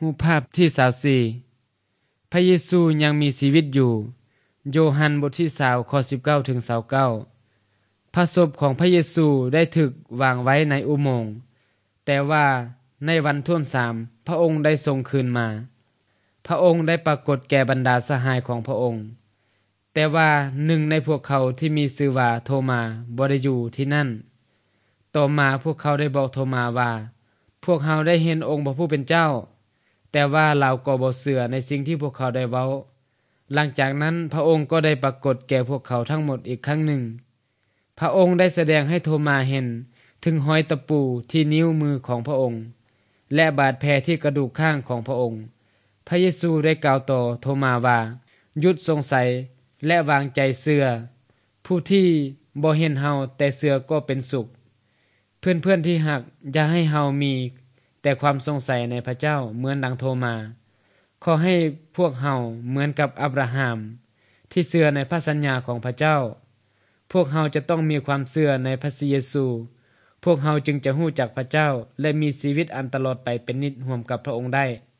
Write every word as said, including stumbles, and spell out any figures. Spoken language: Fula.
รูปภาพที่ยี่สิบสี่พระเยซูยังมีชีวิตอยู่โยฮันบทที่ยี่สิบข้อสิบเก้าถึงยี่สิบเก้าพระศพของพระเยซูได้ถึกวางไว้ในอุโมงค์แต่ว่าในวันทุ่นสามพระองค์ได้ทรงคืนมาพระองค์ได้ปรากฏแก่บรรดาสหายของพระองค์แต่ว่าหนึ่งในพวกเขาที่มีชื่อว่าโทมาบ่ได้อยู่ที่นั่นต่อมาพวกเขาได้บอกโทมาว่าพวกเราได้เห็นองค์พระผู้เป็นเจ้าแต่ว่าเราก็บ่เชื่อในสิ่งที่พวกเขาได้เว้าหลังจากนั้นพระองค์ก็ได้ปรากฏแก่พวกเขาทั้งหมดอีกครั้งหนึ่งพระองค์ได้แสดงให้โทมาเห็นถึงหอยตะปูที่นิ้วมือของพระองค์และบาดแผลที่กระดูกข้างของพระองค์พระเยซูได้กล่าวต่อโทมาว่าหยุดสงสัยและวางใจเชื่อผู้ที่บ่เห็นเฮาแต่เชื่อก็เป็นสุขเพื่อนๆที่หักอย่าให้เฮามีแต่ความสงสัยในพระเจ้าเหมือนดังโทมาขอให้พวกเฮาเหมือนกับอับราฮัมที่เชื่อในพระสัญญาของพระเจ้าพวกเฮาจะต้องมีความเชื่อในพระเยซูพวกเฮาจึงจะรู้จักพระเจ้าและมีชีวิตอันตลอดไปเป็นนิจร่วมกับพระองค์ได้